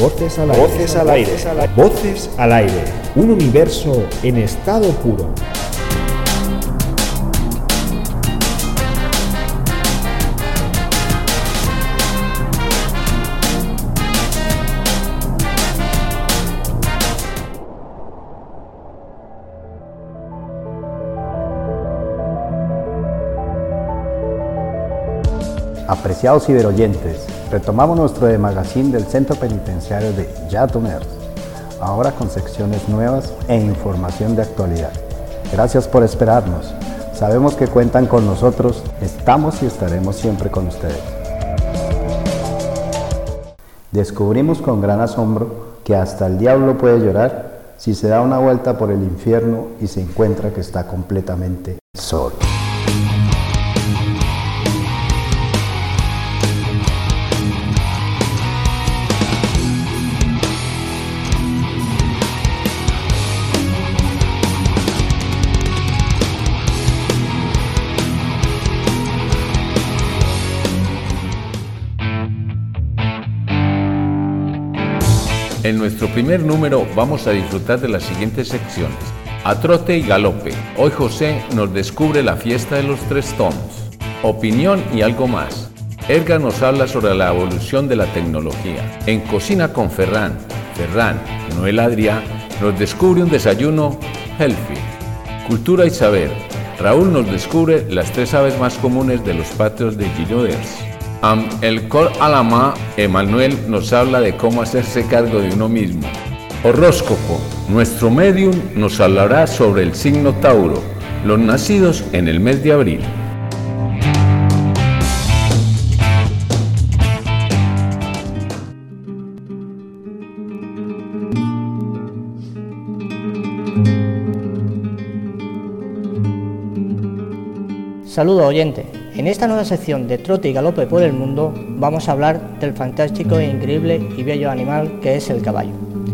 Voces al aire. Voces al aire. Voces al aire. Un universo en estado puro. Apreciados ciberoyentes, retomamos nuestro magazine del Centro Penitenciario de Lledoners, ahora con secciones nuevas e información de actualidad. Gracias por esperarnos. Sabemos que cuentan con nosotros, estamos y estaremos siempre con ustedes. Descubrimos con gran asombro que hasta el diablo puede llorar si se da una vuelta por el infierno y se encuentra que está completamente solo. En nuestro primer número vamos a disfrutar de las siguientes secciones. A trote y galope. Hoy José nos descubre la fiesta de los tres tons. Opinión y algo más. Edgar nos habla sobre la evolución de la tecnología. En Cocina con Ferran, Noel Adrià, nos descubre un desayuno healthy. Cultura y saber. Raúl nos descubre las tres aves más comunes de los patios de Lledoners. El cor a la mà, Emanuel nos habla de cómo hacerse cargo de uno mismo. Horóscopo. Nuestro medium nos hablará sobre el signo Tauro, los nacidos en el mes de abril. Saludos oyentes, en esta nueva sección de Trote y Galope por el Mundo vamos a hablar del fantástico, increíble y bello animal que es el caballo.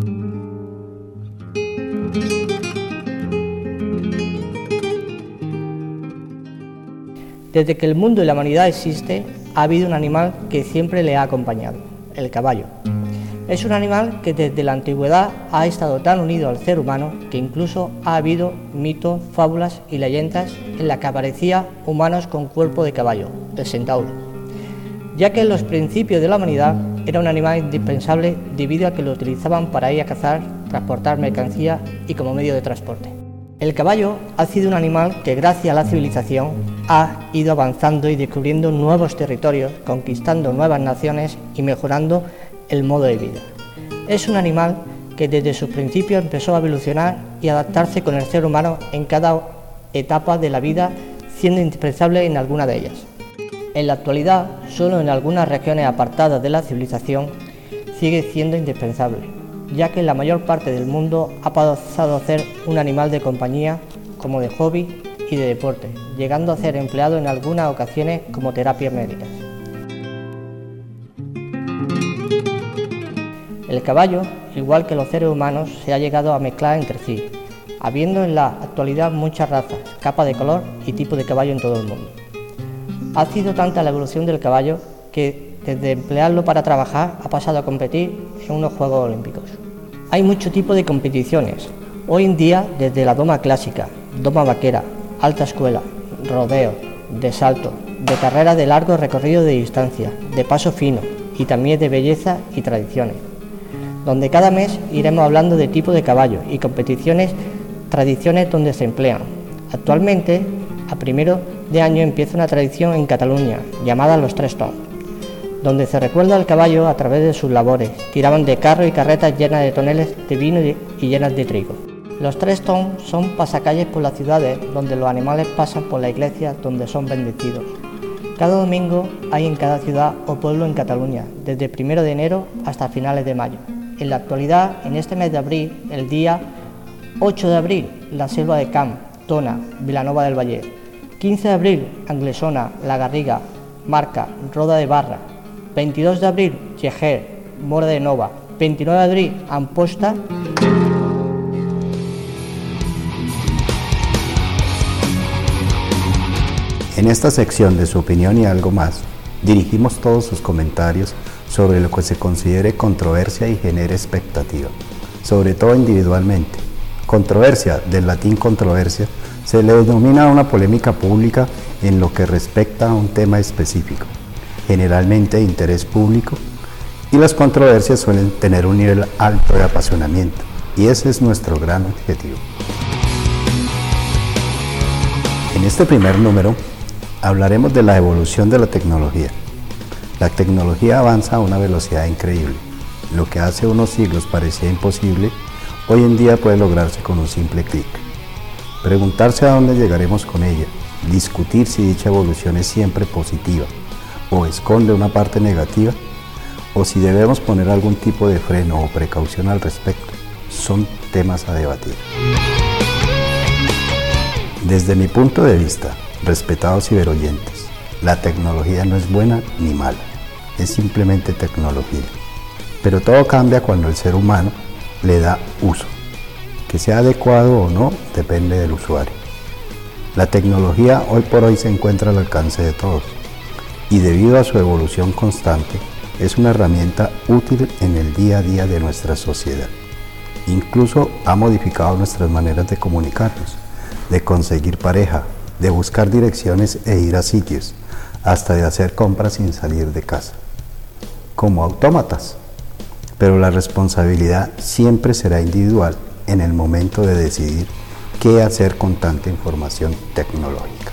Desde que el mundo y la humanidad existe, ha habido un animal que siempre le ha acompañado, el caballo. Es un animal que desde la antigüedad ha estado tan unido al ser humano que incluso ha habido mitos, fábulas y leyendas en las que aparecía humanos con cuerpo de caballo, el centauro, ya que en los principios de la humanidad era un animal indispensable debido a que lo utilizaban para ir a cazar, transportar mercancías y como medio de transporte. El caballo ha sido un animal que gracias a la civilización ha ido avanzando y descubriendo nuevos territorios, conquistando nuevas naciones y mejorando el modo de vida. Es un animal que desde sus principios empezó a evolucionar y adaptarse con el ser humano en cada etapa de la vida, siendo indispensable en alguna de ellas. En la actualidad, solo en algunas regiones apartadas de la civilización sigue siendo indispensable, ya que en la mayor parte del mundo ha pasado a ser un animal de compañía, como de hobby y de deporte, llegando a ser empleado en algunas ocasiones como terapias médicas. El caballo, igual que los seres humanos, se ha llegado a mezclar entre sí, habiendo en la actualidad muchas razas, capas de color y tipos de caballo en todo el mundo. Ha sido tanta la evolución del caballo que desde emplearlo para trabajar ha pasado a competir en unos Juegos Olímpicos. Hay muchos tipos de competiciones, hoy en día desde la doma clásica, doma vaquera, alta escuela, rodeo, de salto, de carreras de largo recorrido de distancia, de paso fino y también de belleza y tradiciones, donde cada mes iremos hablando de tipo de caballo y competiciones, tradiciones donde se emplean. Actualmente, a primero de año empieza una tradición en Cataluña llamada los tres tons, donde se recuerda al caballo a través de sus labores. Tiraban de carros y carretas llenas de toneles de vino y llenas de trigo. Los tres tons son pasacalles por las ciudades donde los animales pasan por la iglesia donde son bendecidos. Cada domingo hay en cada ciudad o pueblo en Cataluña, desde 1 de enero hasta finales de mayo. En la actualidad, en este mes de abril, el día 8 de abril, la Selva de Camp, Tona, Vilanova del Valle. 15 de abril, Anglesona, La Garriga, Marca, Roda de Barra. 22 de abril, Lleger, Mora de Nova. 29 de abril, Amposta. En esta sección de su opinión y algo más, Dirigimos todos sus comentarios sobre lo que se considere controversia y genere expectativa, sobre todo individualmente. Controversia, del latín controversia, se le denomina una polémica pública en lo que respecta a un tema específico, generalmente de interés público, y las controversias suelen tener un nivel alto de apasionamiento, y ese es nuestro gran objetivo. En este primer número hablaremos de la evolución de la tecnología. La tecnología avanza a una velocidad increíble. Lo que hace unos siglos parecía imposible, hoy en día puede lograrse con un simple clic. Preguntarse a dónde llegaremos con ella, discutir si dicha evolución es siempre positiva o esconde una parte negativa, o si debemos poner algún tipo de freno o precaución al respecto, son temas a debatir. Desde mi punto de vista, respetados ciberoyentes, la tecnología no es buena ni mala, es simplemente tecnología. Pero todo cambia cuando el ser humano le da uso. Que sea adecuado o no, depende del usuario. La tecnología hoy por hoy se encuentra al alcance de todos, y debido a su evolución constante, es una herramienta útil en el día a día de nuestra sociedad. Incluso ha modificado nuestras maneras de comunicarnos, de conseguir pareja, de buscar direcciones e ir a sitios, hasta de hacer compras sin salir de casa. Como autómatas. Pero la responsabilidad siempre será individual en el momento de decidir qué hacer con tanta información tecnológica.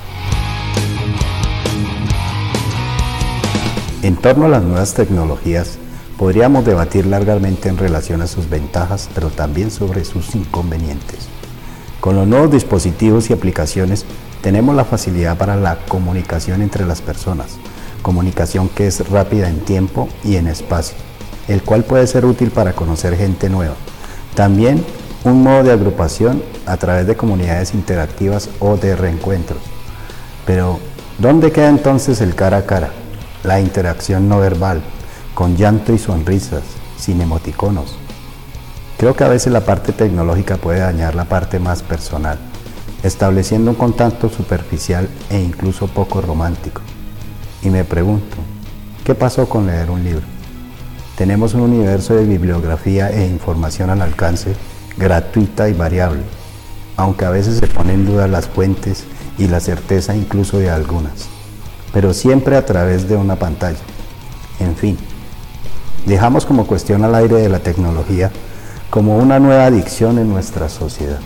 En torno a las nuevas tecnologías, podríamos debatir largamente en relación a sus ventajas, pero también sobre sus inconvenientes. Con los nuevos dispositivos y aplicaciones, tenemos la facilidad para la comunicación entre las personas, comunicación que es rápida en tiempo y en espacio, el cual puede ser útil para conocer gente nueva. También un modo de agrupación a través de comunidades interactivas o de reencuentros. Pero, ¿dónde queda entonces el cara a cara? La interacción no verbal, con llanto y sonrisas, sin emoticonos. Creo que a veces la parte tecnológica puede dañar la parte más personal, estableciendo un contacto superficial e incluso poco romántico. Y me pregunto, ¿qué pasó con leer un libro? Tenemos un universo de bibliografía e información al alcance, gratuita y variable, aunque a veces se pone en duda las fuentes y la certeza incluso de algunas, pero siempre a través de una pantalla. En fin, dejamos como cuestión al aire de la tecnología como una nueva adicción en nuestra sociedad.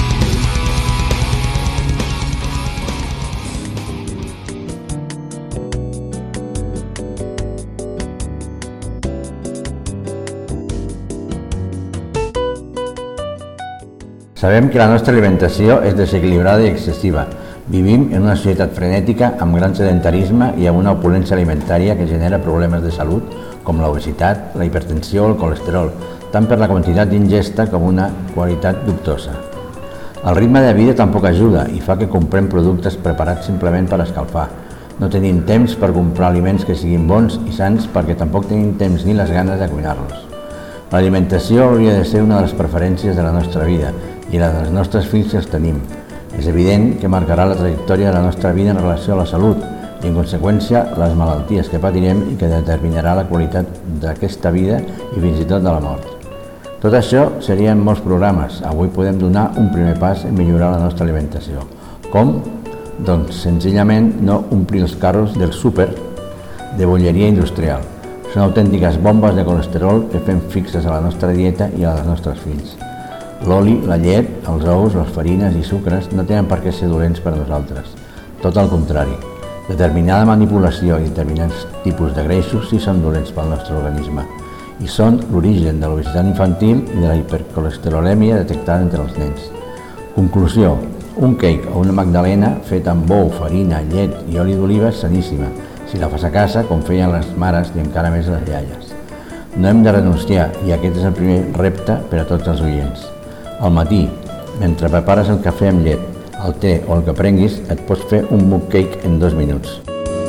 Sabem que la nostra alimentació és desequilibrada i excessiva. Vivim en una societat frenètica amb gran sedentarisme i amb una opulència alimentària que genera problemes de salut com l'obesitat, la hipertensió o el colesterol, tant per la quantitat d'ingesta com una qualitat dubtosa. El ritme de vida tampoc ajuda i fa que comprem productes preparats simplement per escalfar. No tenim temps per comprar aliments que siguin bons i sants perquè tampoc tenim temps ni les ganes de cuinar-los. L'alimentació hauria de ser una de les preferències de la nostra vida i la dels nostres fills que els tenim. És evident que marcarà la trajectòria de la nostra vida en relació a la salut i, en conseqüència, les malalties que patirem i que determinarà la qualitat d'aquesta vida i fins i tot de la mort. Tot això serien molts programes. Avui podem donar un primer pas en millorar la nostra alimentació. Com? Doncs senzillament no omplir els carros del súper de bolleria industrial. Són autèntiques bombes de colesterol que fem fixes a la nostra dieta i a dels nostres fills. L'oli, la llet, els ous, les farines i sucres no tenen per què ser dolents per a nosaltres. Tot el contrari. Determinada manipulació i determinats tipus de greixos sí són dolents pel nostre organisme i són l'origen de l'obesitat infantil i de la hipercolesterolèmia detectada entre els nens. Conclusió. Un cake o una magdalena fet amb ou, farina, llet i oli d'oliva és saníssima, si la fas a casa com feien les mares i encara més les iaies. No hem de renunciar i aquest és el primer repte per a tots els oients. Al matí, mentre prepares el cafè amb llet, el te o el que prenguis, et pots fer un mug cake en 2 minuts.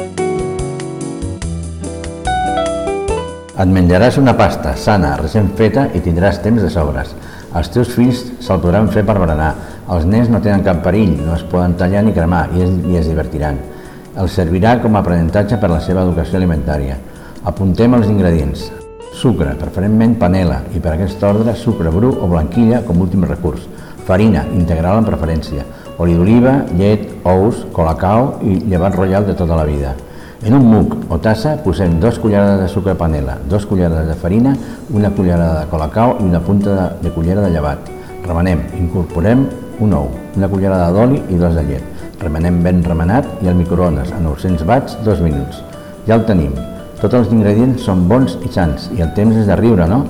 Et menjaràs una pasta sana, recent feta i tindràs temps de sobres. Els teus fills se'l podran fer per berenar. Els nens no tenen cap perill, no es poden tallar ni cremar i es divertiran. Els servirà com a aprenentatge per a la seva educació alimentària. Apuntem els ingredients. Sucre, preferentment panela, i per aquest ordre sucre bru o blanquilla com últim recurs. Farina, integral en preferència. Oli d'oliva, llet, ous, colacao i llevat royal de tota la vida. En un muc o tassa posem 2 cullerades de sucre panela, 2 cullerades de farina, 1 cullerada de colacao i una punta de cullera de llevat. Remenem, incorporem un ou, 1 cullerada d'oli i 2 de llet. Remenem ben remenat i al microones a 900 watts 2 minuts. Ja el tenim. Tots els ingredients són bons i sans i el temps és de riure, no?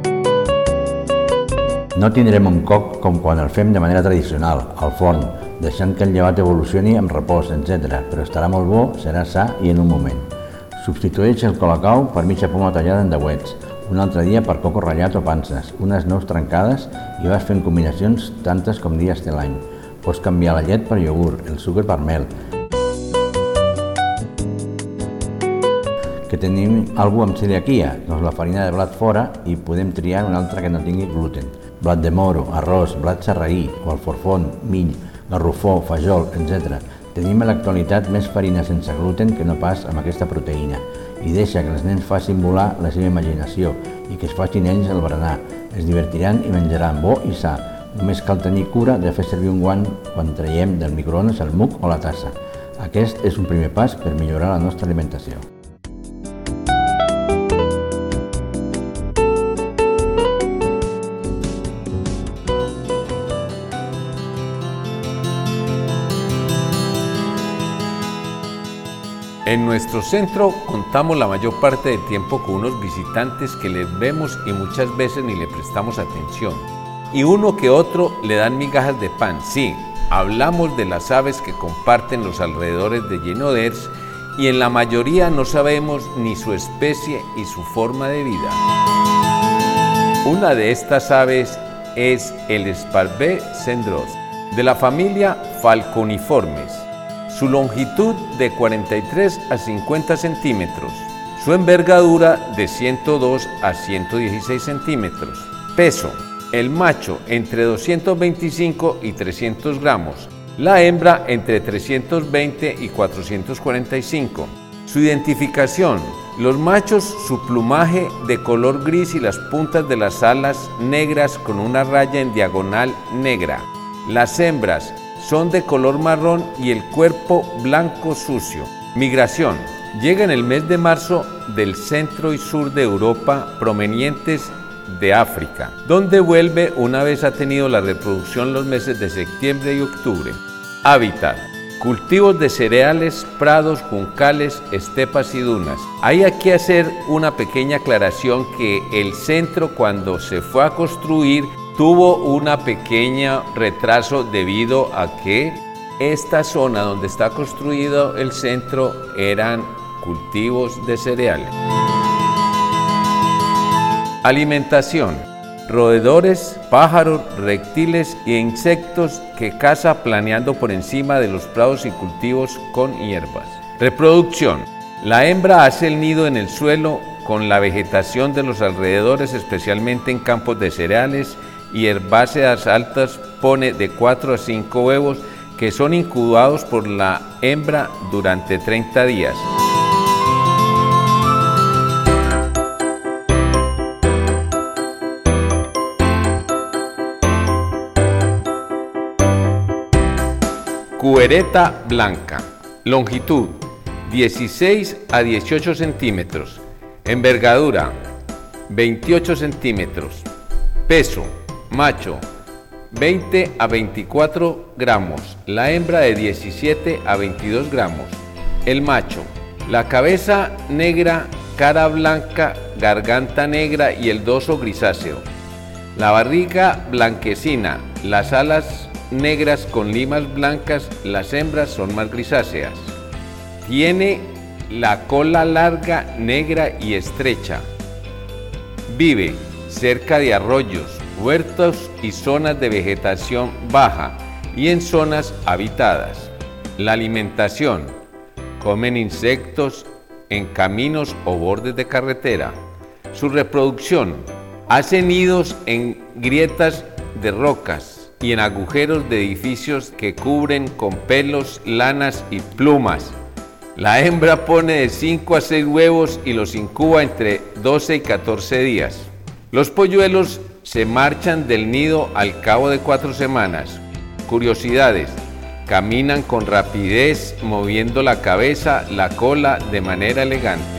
No tindrem un coc com quan el fem de manera tradicional, al forn, deixant que el llevat evolucioni amb repòs, etc. Però estarà molt bo, serà sa i en un moment. Substitueix el colacao per mitja poma tallada en dauets, un altre dia per coco ratllat o panses, unes nous trencades i vas fent combinacions tantes com dies té l'any. Pots canviar la llet per iogurt, el sucre per mel. Que tenim algú amb celiaquia, doncs la farina de blat fora i podem triar una altra que no tingui gluten. Blat de moro, arròs, blat sarraí o alforfón, mill, garrofó, fajol, etc. Tenim a l'actualitat més farina sense gluten que no pas amb aquesta proteïna i deixa que els nens facin volar la seva imaginació i que es facin ells el berenar. Es divertiran i menjaran bo i sa. Només cal tenir cura de fer servir un guant quan traiem del microones el muc o la tassa. Aquest és un primer pas per millorar la nostra alimentació. En nuestro centro contamos la mayor parte del tiempo con unos visitantes que les vemos y muchas veces ni le prestamos atención. Y uno que otro le dan migajas de pan. Sí, hablamos de las aves que comparten los alrededores de Genoders y en la mayoría no sabemos ni su especie y su forma de vida. Una de estas aves es el Esparvé cendros, de la familia Falconiformes. Su longitud de 43 a 50 centímetros, su envergadura de 102 a 116 centímetros. Peso, el macho entre 225 y 300 gramos, la hembra entre 320 y 445. Su identificación, los machos su plumaje de color gris y las puntas de las alas negras con una raya en diagonal negra. Las hembras son de color marrón y el cuerpo blanco sucio. Migración. Llega en el mes de marzo del centro y sur de Europa provenientes de África, donde vuelve una vez ha tenido la reproducción los meses de septiembre y octubre. Hábitat. Cultivos de cereales, prados, juncales, estepas y dunas. Hay que hacer una pequeña aclaración que el centro cuando se fue a construir tuvo una pequeña retraso debido a que esta zona donde está construido el centro eran cultivos de cereales. Alimentación. Roedores, pájaros, reptiles e insectos que caza planeando por encima de los prados y cultivos con hierbas. Reproducción. La hembra hace el nido en el suelo con la vegetación de los alrededores, especialmente en campos de cereales y herbáceas altas, pone de 4 a 5 huevos que son incubados por la hembra durante 30 días. Cuereta blanca. Longitud 16 a 18 centímetros. Envergadura 28 centímetros. Peso macho 20 a 24 gramos, la hembra de 17 a 22 gramos. El macho, la cabeza negra, cara blanca, garganta negra y el dorso grisáceo. La barriga blanquecina, las alas negras con limas blancas, las hembras son más grisáceas. Tiene la cola larga, negra y estrecha. Vive cerca de arroyos, huertos y zonas de vegetación baja y en zonas habitadas. La alimentación. Comen insectos en caminos o bordes de carretera. Su reproducción. Hacen nidos en grietas de rocas y en agujeros de edificios que cubren con pelos, lanas y plumas. La hembra pone de 5 a 6 huevos y los incuba entre 12 y 14 días. Los polluelos se marchan del nido al cabo de 4 semanas. Curiosidades: caminan con rapidez, moviendo la cabeza, la cola de manera elegante.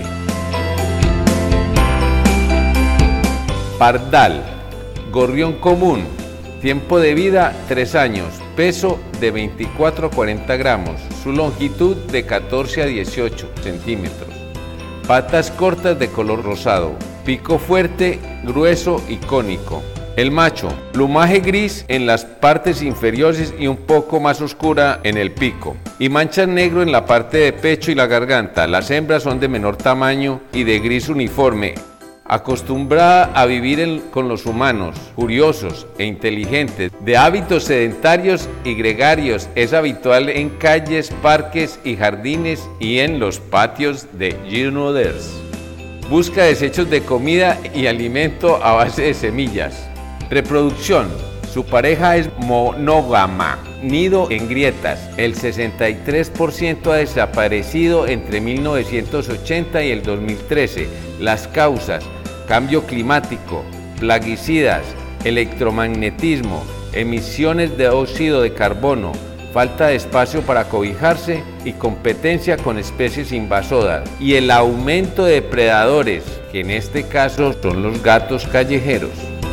Pardal, gorrión común, tiempo de vida 3 años, peso de 24 a 40 gramos, su longitud de 14 a 18 centímetros, patas cortas de color rosado, pico fuerte, grueso y cónico. El macho, plumaje gris en las partes inferiores y un poco más oscura en el pico, y manchas negro en la parte de pecho y la garganta. Las hembras son de menor tamaño y de gris uniforme. Acostumbrada a vivir con los humanos, curiosos e inteligentes, de hábitos sedentarios y gregarios, es habitual en calles, parques y jardines y en los patios de Junoders. Busca desechos de comida y alimento a base de semillas. Reproducción: su pareja es monógama. Nido en grietas. El 63% ha desaparecido entre 1980 y el 2013. Las causas: cambio climático, plaguicidas, electromagnetismo, emisiones de óxido de carbono, falta de espacio para cobijarse y competencia con especies invasoras, y el aumento de depredadores, que en este caso son los gatos callejeros.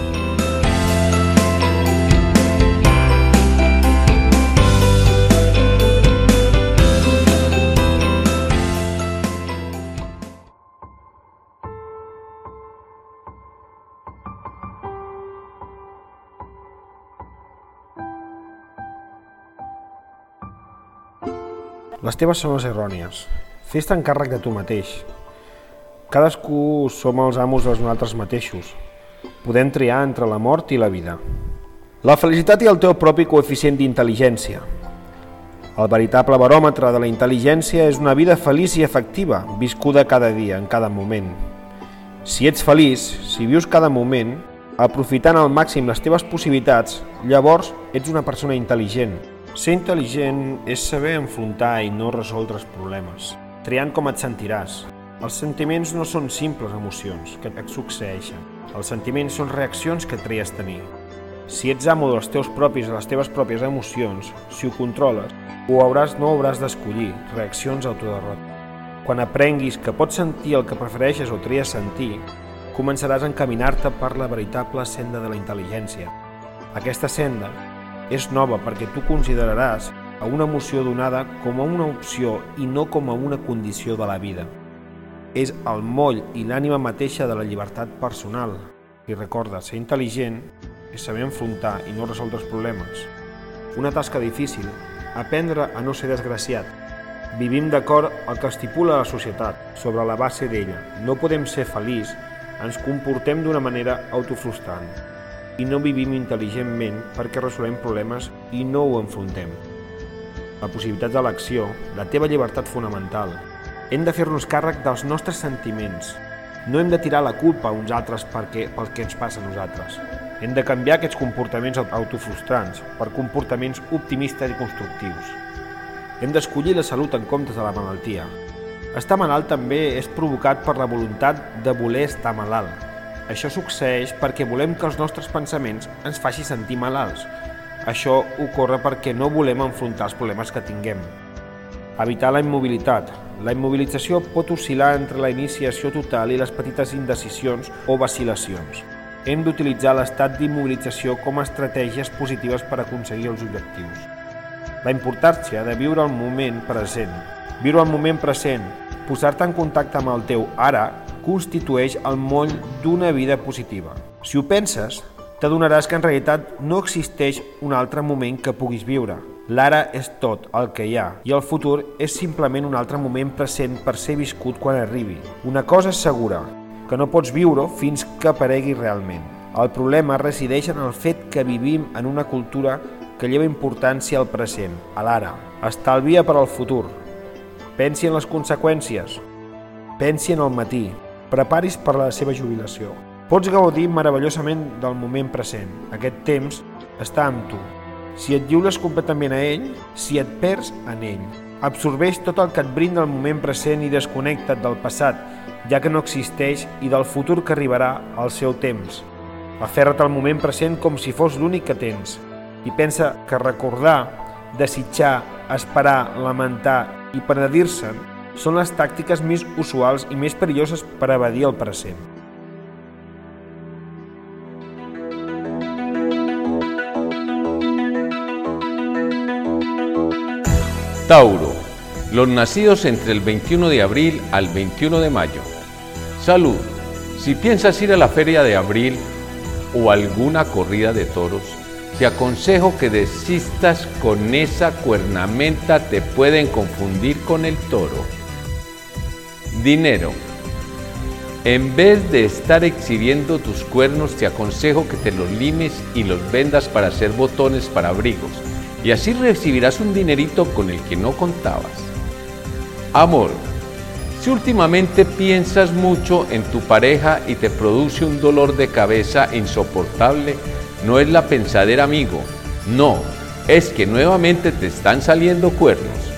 Les teves són les errònies. Fes-te càrrec de tu mateix. Cadascú som els amos dels nosaltres mateixos. Podem triar entre la mort i la vida. La felicitat i el teu propi coeficient d'intel·ligència. El veritable baròmetre de la intel·ligència és una vida feliç i efectiva, viscuda cada dia, en cada moment. Si ets feliç, si vius cada moment, aprofitant al màxim les teves possibilitats, llavors ets una persona intel·ligent. Ser intel·ligent és saber enfrontar i no resoldre els problemes, triant com et sentiràs. Els sentiments no són simples emocions que et succeeixen. Els sentiments són reaccions que tries tenir. Si ets amo dels teus propis i les teves pròpies emocions, si ho controles, no hauràs d'escollir reaccions autoderrota. Quan aprenguis que pots sentir el que prefereixes o tries sentir, començaràs a encaminar-te per la veritable senda de la intel·ligència. Aquesta senda és nova perquè tu consideraràs a una emoció donada com a una opció i no com a una condició de la vida. És el moll i l'ànima mateixa de la llibertat personal. I recorda, ser intel·ligent és saber enfrontar i no resoldre els problemes. Una tasca difícil, aprendre a no ser desgraciat. Vivim d'acord al que estipula la societat, sobre la base d'ella. No podem ser feliços, ens comportem d'una manera autofrustrant. I no vivim intel·ligentment perquè resolem problemes i no ho enfrontem. La possibilitat d'elecció, la teva llibertat fonamental. Hem de fer-nos càrrec dels nostres sentiments. No hem de tirar la culpa a uns altres pel que ens passa a nosaltres. Hem de canviar aquests comportaments autofrustrants per comportaments optimistes i constructius. Hem d'escollir la salut en comptes de la malaltia. Estar malalt també és provocat per la voluntat de voler estar malalt. Això succeeix perquè volem que els nostres pensaments ens facin sentir malalts. Això ocorre perquè no volem enfrontar els problemes que tinguem. Evitar la immobilitat. La immobilització pot oscil·lar entre la iniciació total i les petites indecisions o vacil·lacions. Hem d'utilitzar l'estat d'immobilització com a estratègies positives per aconseguir els objectius. La importància de viure el moment present. Viure el moment present, posar-te en contacte amb el teu ara, constitueix el moll d'una vida positiva. Si ho penses, t'adonaràs que en realitat no existeix un altre moment que puguis viure. L'ara és tot el que hi ha i el futur és simplement un altre moment present per ser viscut quan arribi. Una cosa és segura, que no pots viure fins que aparegui realment. El problema resideix en el fet que vivim en una cultura que lleva importància al present, a l'ara. Estalvia per al futur. Pensi en les conseqüències. Pensi en el matí. Preparis per a la seva jubilació. Pots gaudir meravellosament del moment present. Aquest temps està amb tu. Si et lliures completament a ell, si et perds en ell. Absorbeix tot el que et brinda el moment present i desconnecta't del passat, ja que no existeix, i del futur que arribarà al seu temps. Aferra't al moment present com si fos l'únic que tens i pensa que recordar, desitjar, esperar, lamentar i penedir-se'n són les tàctiques més usuals i més perilloses per evadir el present. Tauro, los nacidos entre el 21 de abril al 21 de mayo. Salud, si piensas ir a la feria de abril o alguna corrida de toros, te aconsejo que desistas con esa cuernamenta, te pueden confundir con el toro. Dinero, en vez de estar exhibiendo tus cuernos, te aconsejo que te los limes y los vendas para hacer botones para abrigos, y así recibirás un dinerito con el que no contabas. Amor, si últimamente piensas mucho en tu pareja y te produce un dolor de cabeza insoportable, no es la pensadera, amigo, no, es que nuevamente te están saliendo cuernos.